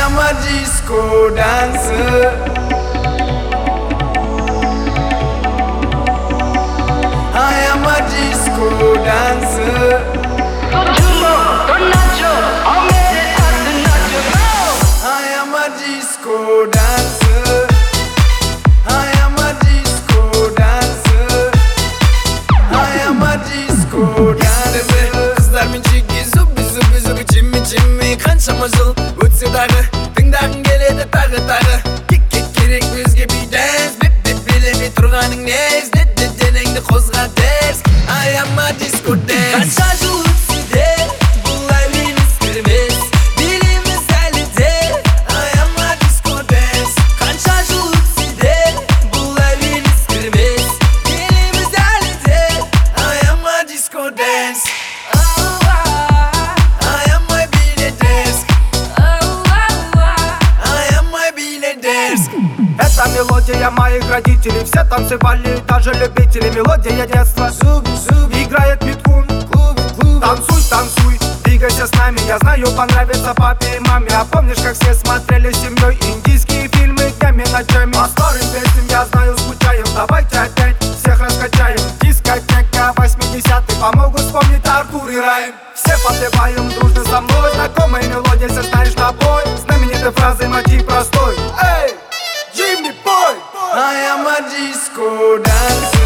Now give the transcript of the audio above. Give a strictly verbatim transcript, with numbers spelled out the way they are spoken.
am a disco dancer. I am a disco dancer. I am a disco dancer. I am a disco dancer. I am a disco dancer. Kızlar minçiki zubi zubi zubi çimmi çimmi Kançama zıl ötse dağı Tыңдағың келеді тағы тағы Кек-кек керек өзге би дәнс Беп-беп билемей тұрғаның нез Денеңді қозға дәрс I am a disco dance. Қанша жыл өтсе де бұл әлем ескірмес Билейміз әлі де I am a disco dance. Қанша жыл өтсе де бұл әлем ескірмес Билейміз әлі де I am a disco dance. I am my Billy Desk. I am my Billy Desk. Это мелодия моих родителей. Все танцевали, даже любители. Мелодия детства. Зуби, зуби, Играет биткун. клубы, клубы. Танцуй, танцуй, двигайся с нами. Я знаю, понравится папе и маме. А помнишь, как все смотрели с семьей индийские фильмы днями, ночами? По старым песням, я знаю, скучаем. Давайте опять всех раскачаем. Дискотека восьмидесятых помогут вспомнить Артур и Райм. Все подпеваем дружно со мной. Знакомая мелодия, все знаешь тобой. Знаменитой фразой мотив простой. Эй, Джимми Бой! I am a disco dancer.